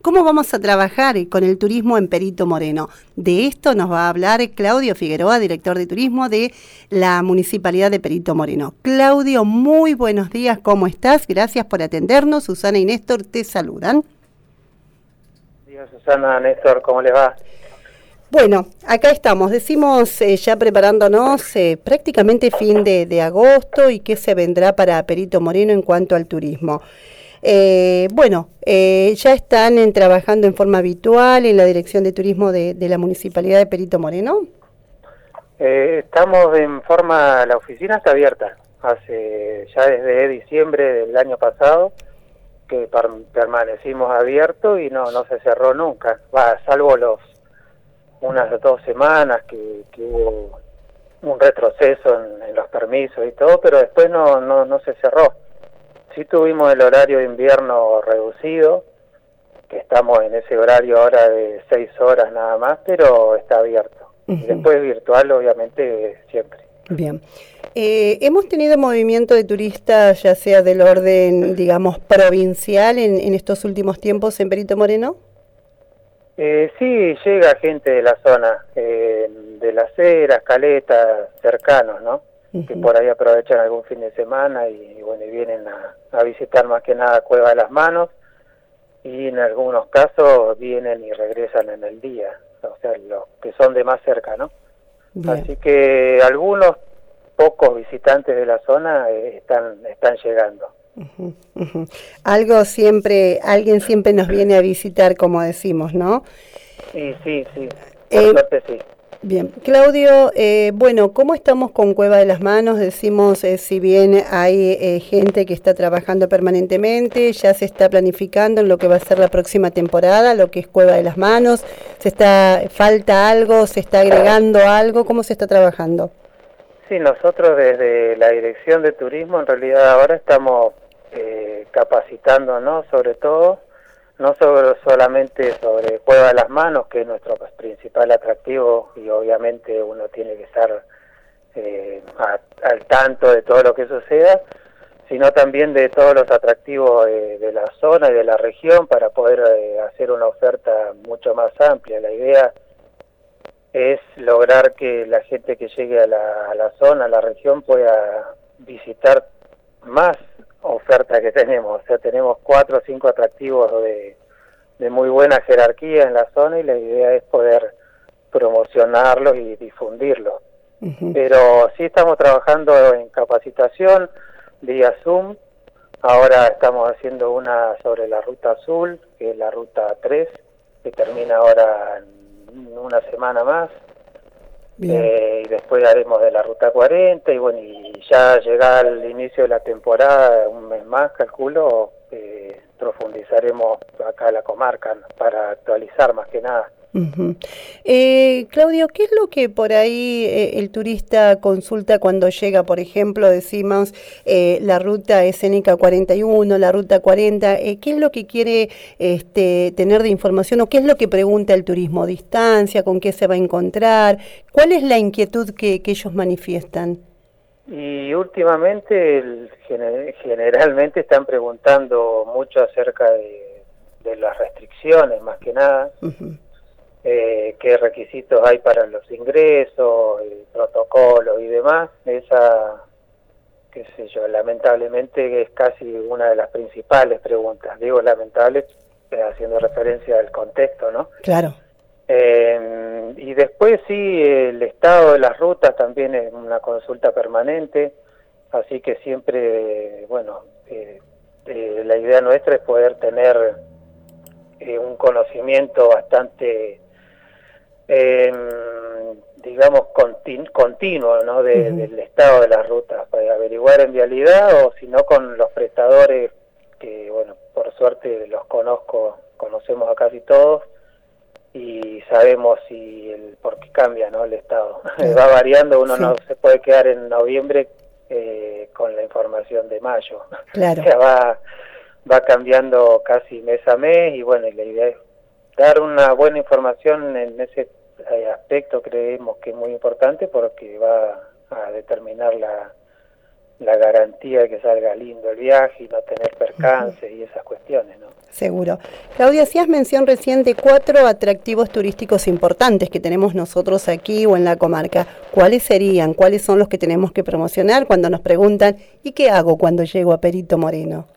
¿Cómo vamos a trabajar con el turismo en Perito Moreno? De esto nos va a hablar Claudio Figueroa, director de turismo de la Municipalidad de Perito Moreno. Claudio, muy buenos días, ¿cómo estás? Gracias por atendernos. Susana y Néstor te saludan. Buenos días, Susana, Néstor, ¿cómo les va? Bueno, acá estamos, decimos ya preparándonos prácticamente fin de agosto y qué se vendrá para Perito Moreno en cuanto al turismo. Ya están trabajando en forma habitual en la Dirección de Turismo de la Municipalidad de Perito Moreno. Estamos en forma, la oficina está abierta, ya desde diciembre del año pasado que permanecimos abiertos y no se cerró nunca, salvo unas 2 semanas que hubo un retroceso en los permisos y todo, pero después no se cerró. Sí tuvimos el horario de invierno reducido, que estamos en ese horario ahora de 6 horas nada más, pero está abierto. Y después virtual, obviamente, siempre. Bien. ¿Hemos tenido movimiento de turistas, ya sea del orden, digamos, provincial en estos últimos tiempos en Perito Moreno? Sí, llega gente de la zona, de Las Heras, Caleta, cercanos, ¿no? Que por ahí aprovechan algún fin de semana y vienen a visitar más que nada Cueva de las Manos, y en algunos casos vienen y regresan en el día, o sea, los que son de más cerca, ¿no? Bien. Así que algunos pocos visitantes de la zona están llegando. Alguien siempre nos viene a visitar, como decimos, ¿no? Sí, por suerte sí. Bien, Claudio, ¿cómo estamos con Cueva de las Manos? Decimos, si bien hay gente que está trabajando permanentemente, ya se está planificando en lo que va a ser la próxima temporada, lo que es Cueva de las Manos, ¿falta algo, se está agregando algo? ¿Cómo se está trabajando? Sí, nosotros desde la Dirección de Turismo en realidad ahora estamos capacitándonos sobre todo, no solamente sobre Cueva de las Manos, que es nuestro principal atractivo, y obviamente uno tiene que estar al tanto de todo lo que suceda, sino también de todos los atractivos de la zona y de la región para poder hacer una oferta mucho más amplia. La idea es lograr que la gente que llegue a la zona, a la región, pueda visitar más oferta que tenemos. O sea, tenemos 4 o 5 atractivos de muy buena jerarquía en la zona, y la idea es poder promocionarlos y difundirlos. Pero sí estamos trabajando en capacitación vía Zoom. Ahora estamos haciendo una sobre la ruta azul, que es la ruta 3, que termina ahora en una semana más. Y después haremos de la ruta 40 y ya llega el inicio de la temporada, un mes más calculo, profundizaremos acá la comarca para actualizar más que nada. Claudio, ¿qué es lo que por ahí el turista consulta cuando llega? Por ejemplo, decimos la ruta escénica 41, la ruta 40, ¿qué es lo que quiere tener de información o qué es lo que pregunta el turismo? ¿Distancia? ¿Con qué se va a encontrar? ¿Cuál es la inquietud que ellos manifiestan? Y últimamente generalmente están preguntando mucho acerca de las restricciones, más que nada. Qué requisitos hay para los ingresos, el protocolo y demás. Esa, qué sé yo, lamentablemente es casi una de las principales preguntas. Digo lamentable haciendo referencia al contexto, ¿no? Claro. Y después sí, el estado de las rutas también es una consulta permanente, así que siempre, la idea nuestra es poder tener un conocimiento bastante continuo, ¿no? Del estado de las rutas, para averiguar en vialidad, o si no con los prestadores que, por suerte los conocemos a casi todos, y sabemos por qué cambia, ¿no? El estado. Va variando, uno no se puede quedar en noviembre con la información de mayo. Claro. O sea, va cambiando casi mes a mes, y la idea es dar una buena información en ese aspecto. Creemos que es muy importante porque va a determinar la garantía de que salga lindo el viaje y no tener percances y esas cuestiones, ¿no? Seguro. Claudia, hacías mención recién de 4 atractivos turísticos importantes que tenemos nosotros aquí o en la comarca. ¿Cuáles serían? ¿Cuáles son los que tenemos que promocionar cuando nos preguntan ¿y qué hago cuando llego a Perito Moreno?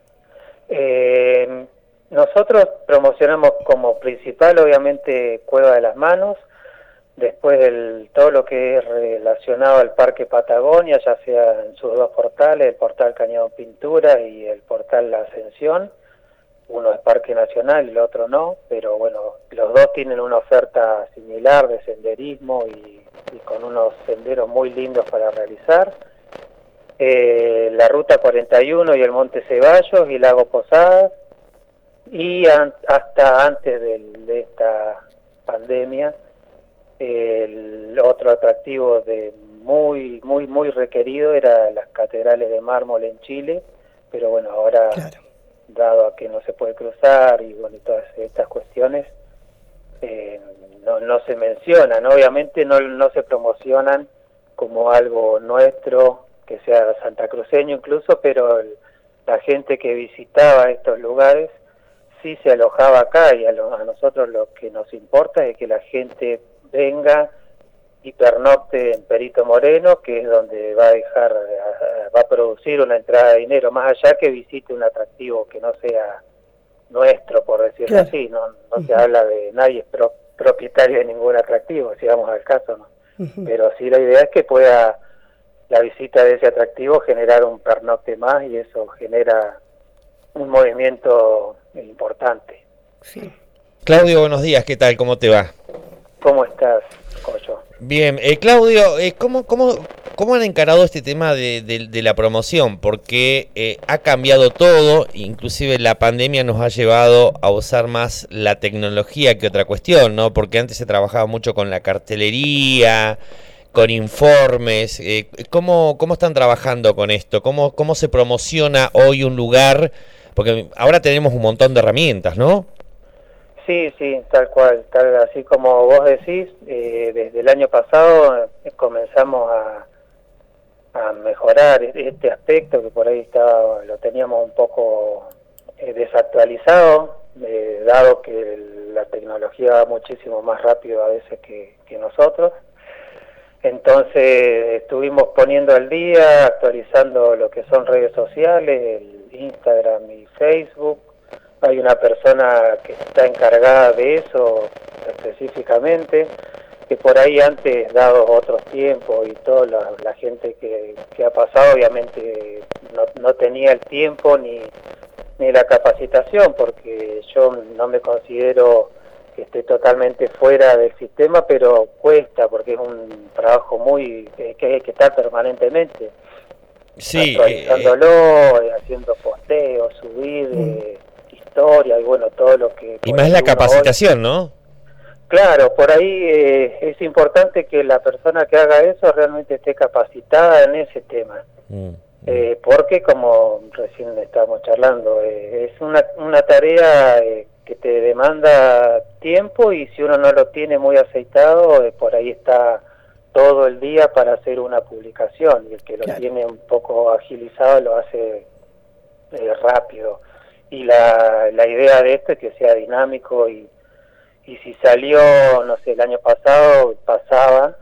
Nosotros promocionamos como principal, obviamente, Cueva de las Manos, después todo lo que es relacionado al Parque Patagonia, ya sea en sus 2 portales, el portal Cañón Pintura y el portal La Ascensión. Uno es Parque Nacional y el otro no, pero bueno, los dos tienen una oferta similar de senderismo y con unos senderos muy lindos para realizar. La Ruta 41 y el Monte Ceballos y Lago Posadas, y hasta antes de esta pandemia, el otro atractivo muy requerido era las catedrales de mármol en Chile, pero bueno, ahora, claro, dado a que no se puede cruzar y bueno, y todas estas cuestiones, no se mencionan, obviamente no se promocionan como algo nuestro, que sea santacruceño incluso, pero la gente que visitaba estos lugares sí se alojaba acá, y a nosotros lo que nos importa es que la gente venga y pernocte en Perito Moreno, que es donde va a producir una entrada de dinero, más allá que visite un atractivo que no sea nuestro, por decirlo, claro, así, no se habla de nadie es propietario de ningún atractivo, si vamos al caso, ¿no? Pero sí, la idea es que pueda la visita de ese atractivo generar un pernocte más, y eso genera un movimiento importante. Sí. Claudio, buenos días, ¿qué tal? ¿Cómo te va? ¿Cómo estás, Coyo? Bien, Claudio, ¿cómo han encarado este tema de la promoción? Porque ha cambiado todo, inclusive la pandemia nos ha llevado a usar más la tecnología que otra cuestión, ¿no? Porque antes se trabajaba mucho con la cartelería, con informes. ¿Cómo están trabajando con esto? ¿Cómo se promociona hoy un lugar? Porque ahora tenemos un montón de herramientas, ¿no? Sí, tal cual, así como vos decís, desde el año pasado comenzamos a mejorar este aspecto, que por ahí lo teníamos un poco desactualizado, dado que la tecnología va muchísimo más rápido a veces que nosotros. Entonces estuvimos poniendo al día, actualizando lo que son redes sociales, el Instagram y Facebook. Hay una persona que está encargada de eso específicamente, que por ahí antes, dado otros tiempos y toda la gente que ha pasado, obviamente no tenía el tiempo ni la capacitación, porque yo no me considero que esté totalmente fuera del sistema, pero cuesta, porque es un trabajo que hay que estar permanentemente, sí, actualizándolo, haciendo posteos, subir historia y bueno, todo lo que... Y más la capacitación, ¿no? Claro, por ahí es importante que la persona que haga eso realmente esté capacitada en ese tema. Porque como recién estábamos charlando, es una tarea que te demanda tiempo, y si uno no lo tiene muy aceitado, por ahí está todo el día para hacer una publicación, y el que lo tiene un poco agilizado lo hace rápido. Y la idea de esto es que sea dinámico, y si salió, no sé, el año pasado pasaba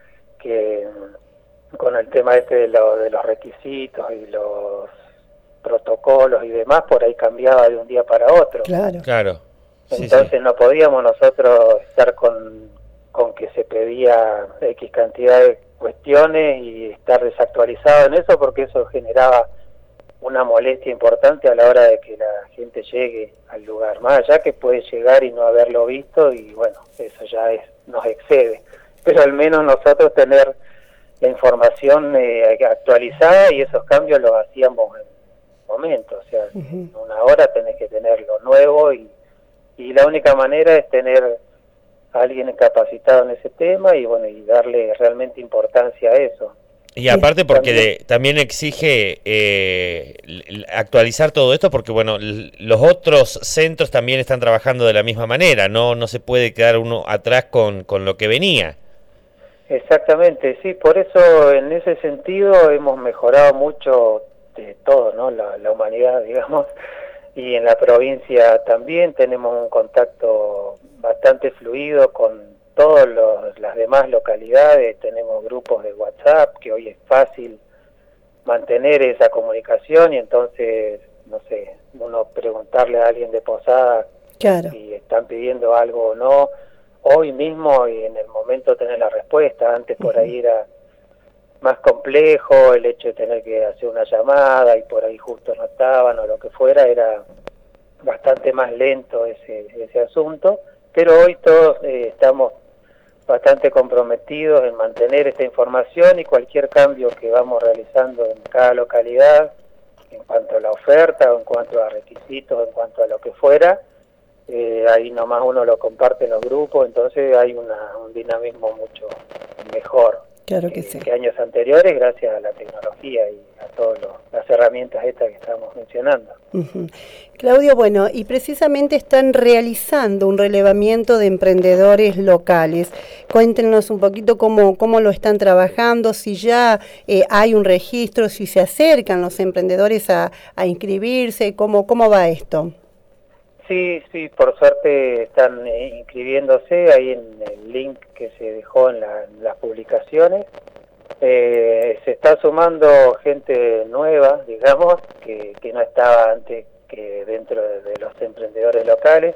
que con el tema de los requisitos y los protocolos y demás, por ahí cambiaba de un día para otro. Claro. Entonces sí. No podíamos nosotros estar con que se pedía X cantidad de cuestiones y estar desactualizado en eso, porque eso generaba una molestia importante a la hora de que la gente llegue al lugar, más allá que puede llegar y no haberlo visto, y bueno, eso ya nos excede, pero al menos nosotros tener la información actualizada, y esos cambios los hacíamos en un momento, o sea, en una hora tenés que tener lo nuevo, y la única manera es tener a alguien capacitado en ese tema, y bueno, y darle realmente importancia a eso. Y aparte porque también exige actualizar todo esto, porque bueno, los otros centros también están trabajando de la misma manera, no se puede quedar uno atrás con lo que venía. Exactamente, sí, por eso en ese sentido hemos mejorado mucho de todo, ¿no? La humanidad, digamos, y en la provincia también tenemos un contacto bastante fluido con todas las demás localidades, tenemos grupos de WhatsApp que hoy es fácil mantener esa comunicación y entonces, no sé, uno preguntarle a alguien de Posada Claro. si están pidiendo algo o no, hoy mismo y en el momento tener la respuesta. Antes por ahí era más complejo el hecho de tener que hacer una llamada y por ahí justo no estaban o lo que fuera, era bastante más lento ese asunto, pero hoy todos estamos bastante comprometidos en mantener esta información y cualquier cambio que vamos realizando en cada localidad, en cuanto a la oferta, o en cuanto a requisitos, en cuanto a lo que fuera, ahí nomás uno lo comparte en los grupos, entonces hay un dinamismo mucho mejor Claro que sí. que años anteriores, gracias a la tecnología y a todas las herramientas estas que estamos mencionando. Claudio, bueno, y precisamente están realizando un relevamiento de emprendedores locales. Cuéntenos un poquito cómo lo están trabajando, si ya hay un registro, si se acercan los emprendedores a inscribirse, ¿cómo va esto? Sí, por suerte están inscribiéndose ahí en el link que se dejó en las publicaciones. Se está sumando gente nueva, digamos, que no estaba antes que dentro de los emprendedores locales.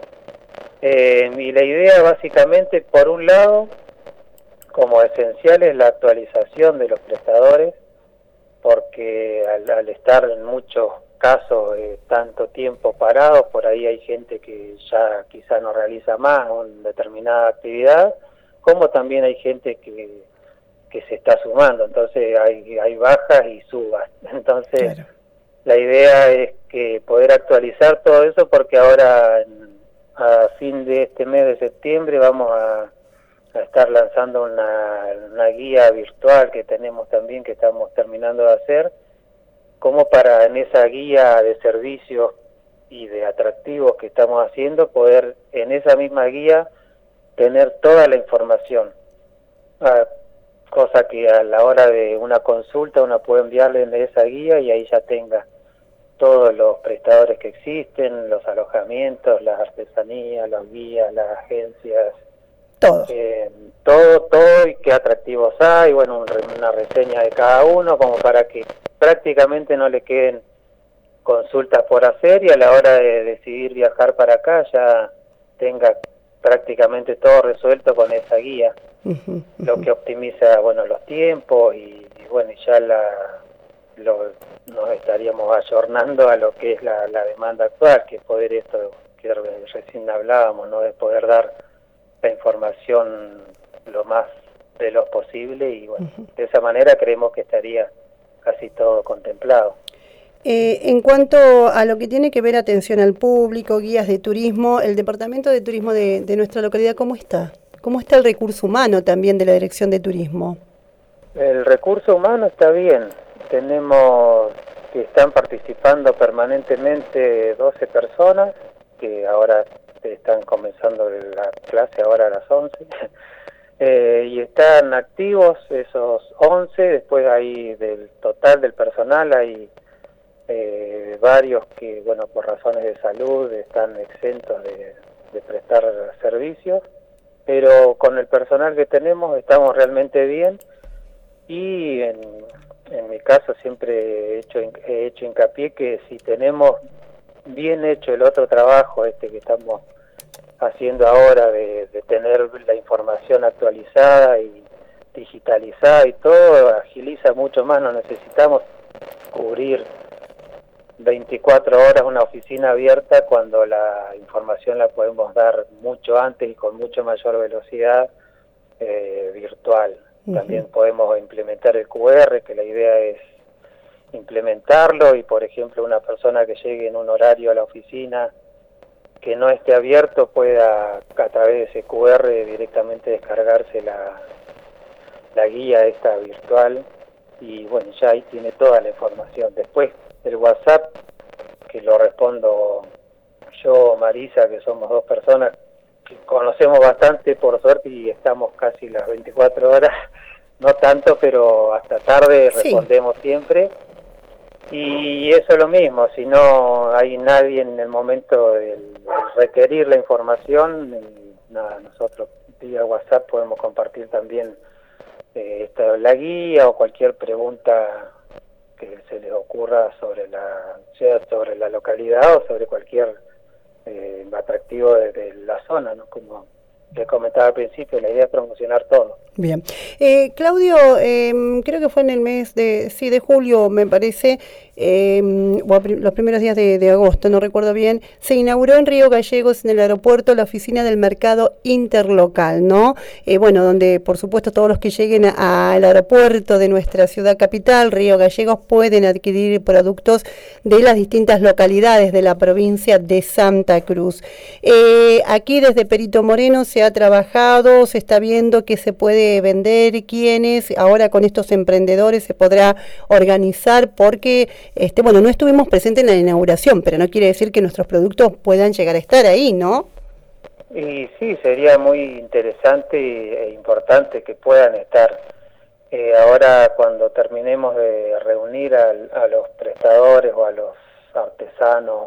Y la idea básicamente, por un lado, como esencial es la actualización de los prestadores, porque al estar en muchos casos tanto tiempo parados, por ahí hay gente que ya quizá no realiza más una determinada actividad, como también hay gente que se está sumando, entonces hay bajas y subas. Entonces, claro, la idea es que poder actualizar todo eso, porque ahora a fin de este mes de septiembre vamos a estar lanzando una guía virtual que tenemos también, que estamos terminando de hacer, como para en esa guía de servicios y de atractivos que estamos haciendo, poder en esa misma guía tener toda la información, cosa que a la hora de una consulta uno puede enviarle en esa guía y ahí ya tenga todos los prestadores que existen, los alojamientos, las artesanías, los guías, las agencias, todo, y qué atractivos hay, bueno, una reseña de cada uno, como para que prácticamente no le queden consultas por hacer y a la hora de decidir viajar para acá ya tenga prácticamente todo resuelto con esa guía, lo que optimiza, bueno, los tiempos y bueno, ya nos estaríamos ayornando a lo que es la demanda actual, que poder esto que recién hablábamos, ¿no? De poder dar la información lo más veloz posible y bueno, de esa manera creemos que estaría casi todo contemplado. En cuanto a lo que tiene que ver atención al público, guías de turismo, el Departamento de Turismo de nuestra localidad, ¿cómo está? ¿Cómo está el recurso humano también de la Dirección de Turismo? El recurso humano está bien. Tenemos que están participando permanentemente 12 personas, que ahora están comenzando la clase ahora a las 11. Y están activos esos 11, después hay del total del personal hay varios que, bueno, por razones de salud están exentos de prestar servicios, pero con el personal que tenemos estamos realmente bien y en mi caso siempre he hecho hincapié que si tenemos bien hecho el otro trabajo que estamos haciendo ahora de tener la información actualizada y digitalizada y todo, agiliza mucho más, no necesitamos cubrir 24 horas una oficina abierta cuando la información la podemos dar mucho antes y con mucho mayor velocidad virtual. También podemos implementar el QR, que la idea es implementarlo y, por ejemplo, una persona que llegue en un horario a la oficina que no esté abierto pueda a través de ese QR directamente descargarse la guía esta virtual y bueno, ya ahí tiene toda la información. Después el WhatsApp, que lo respondo yo o Marisa, que somos dos personas, que conocemos bastante por suerte y estamos casi las 24 horas, no tanto, pero hasta tarde respondemos siempre. Y eso es lo mismo, si no hay nadie en el momento de requerir la información, nada, nosotros vía WhatsApp podemos compartir también la guía o cualquier pregunta que se les ocurra sobre la localidad o sobre cualquier atractivo de la zona, ¿no? Como les comentaba al principio, la idea es promocionar todo. Bien. Claudio, creo que fue en el mes de julio, me parece, los primeros días de agosto, no recuerdo bien, se inauguró en Río Gallegos, en el aeropuerto, la oficina del mercado interlocal, ¿no? Donde, por supuesto, todos los que lleguen al aeropuerto de nuestra ciudad capital, Río Gallegos, pueden adquirir productos de las distintas localidades de la provincia de Santa Cruz. Aquí desde Perito Moreno se ha trabajado, se está viendo que se puede vender, quiénes, ahora con estos emprendedores se podrá organizar, porque no estuvimos presentes en la inauguración, pero no quiere decir que nuestros productos puedan llegar a estar ahí, ¿no? Y sí, sería muy interesante e importante que puedan estar. Ahora, cuando terminemos de reunir a los prestadores o a los artesanos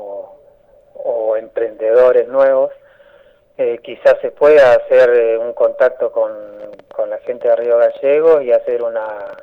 o emprendedores nuevos, quizás se pueda hacer un contacto con la gente de Río Gallegos y hacer una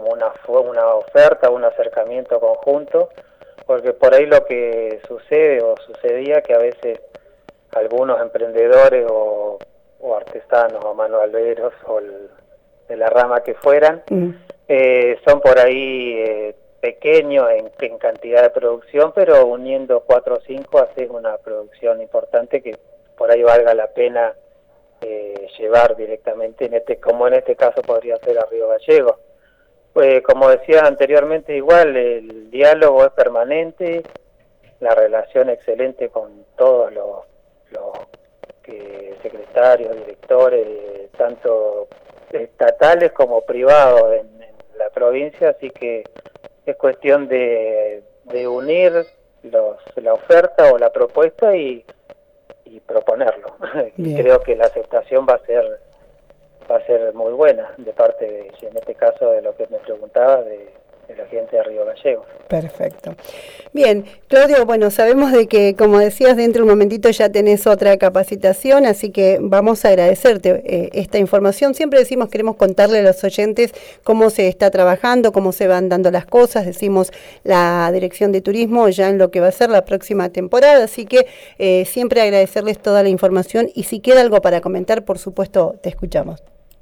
oferta, un acercamiento conjunto, porque por ahí lo que sucede o sucedía que a veces algunos emprendedores o artesanos o manualveros o de la rama que fueran, son por ahí pequeños en cantidad de producción, pero uniendo 4 o 5 hacen una producción importante que por ahí valga la pena llevar directamente, como en este caso podría ser a Río Gallegos. Como decía anteriormente, igual el diálogo es permanente, la relación excelente con todos los secretarios, directores, tanto estatales como privados en la provincia, así que es cuestión de unir la oferta o la propuesta y proponerlo. Creo que la aceptación va a ser muy buena de parte en este caso de lo que me preguntaba de la gente de Río Gallegos. Perfecto. Bien, Claudio, sabemos de que, como decías, dentro de un momentito ya tenés otra capacitación, así que vamos a agradecerte esta información. Siempre decimos, queremos contarle a los oyentes cómo se está trabajando, cómo se van dando las cosas, decimos la Dirección de Turismo ya en lo que va a ser la próxima temporada, así que siempre agradecerles toda la información y si queda algo para comentar, por supuesto, te escuchamos.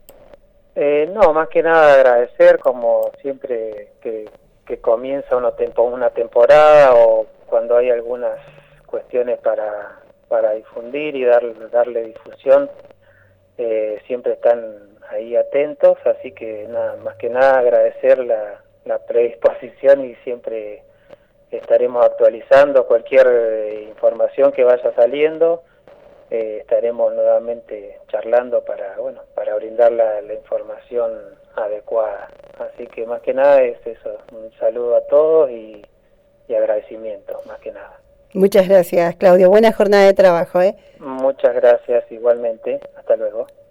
No, más que nada agradecer, como siempre que comienza una temporada o cuando hay algunas cuestiones para difundir y darle difusión, siempre están ahí atentos, así que nada, más que nada agradecer la predisposición y siempre estaremos actualizando cualquier información que vaya saliendo. Estaremos nuevamente charlando para brindar la información adecuada. Así que más que nada es eso, un saludo a todos y agradecimiento, más que nada. Muchas gracias, Claudio. Buena jornada de trabajo. Muchas gracias igualmente. Hasta luego.